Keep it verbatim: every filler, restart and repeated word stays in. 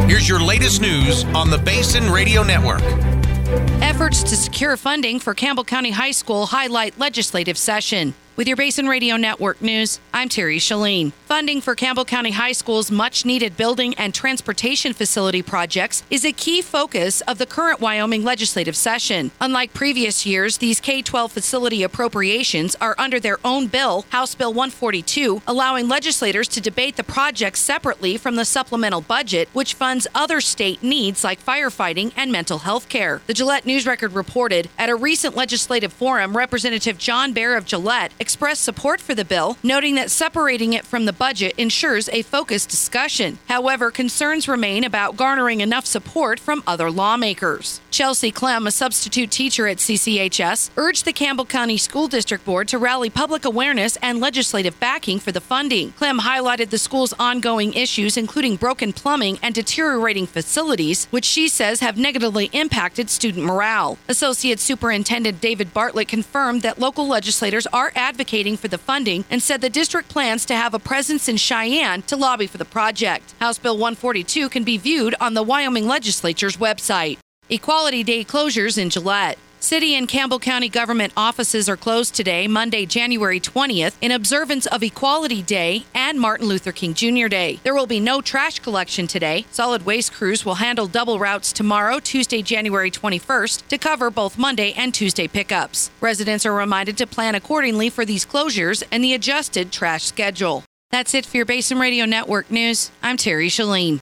Here's your latest news on the Basin Radio Network. Efforts to secure funding for Campbell County High School highlight legislative session. With your Basin Radio Network news, I'm Terry Shalene. Funding for Campbell County High School's much-needed building and transportation facility projects is a key focus of the current Wyoming legislative session. Unlike previous years, these K twelve facility appropriations are under their own bill, House Bill one forty-two, allowing legislators to debate the projects separately from the supplemental budget, which funds other state needs like firefighting and mental health care. The Gillette News Record reported, at a recent legislative forum, Representative John Baer of Gillette expressed support for the bill, noting that separating it from the budget ensures a focused discussion. However, concerns remain about garnering enough support from other lawmakers. Chelsea Clem, a substitute teacher at C C H S, urged the Campbell County School District Board to rally public awareness and legislative backing for the funding. Clem highlighted the school's ongoing issues, including broken plumbing and deteriorating facilities, which she says have negatively impacted student morale. Associate Superintendent David Bartlett confirmed that local legislators are advocating for the funding and said the district plans to have a presence in Cheyenne to lobby for the project. House Bill one forty-two can be viewed on the Wyoming Legislature's website. Equality Day closures in Gillette. City and Campbell County government offices are closed today, Monday, January twentieth, in observance of Equality Day and Martin Luther King Junior Day. There will be no trash collection today. Solid waste crews will handle double routes tomorrow, Tuesday, January twenty-first, to cover both Monday and Tuesday pickups. Residents are reminded to plan accordingly for these closures and the adjusted trash schedule. That's it for your Basin Radio Network news. I'm Terry Shalene.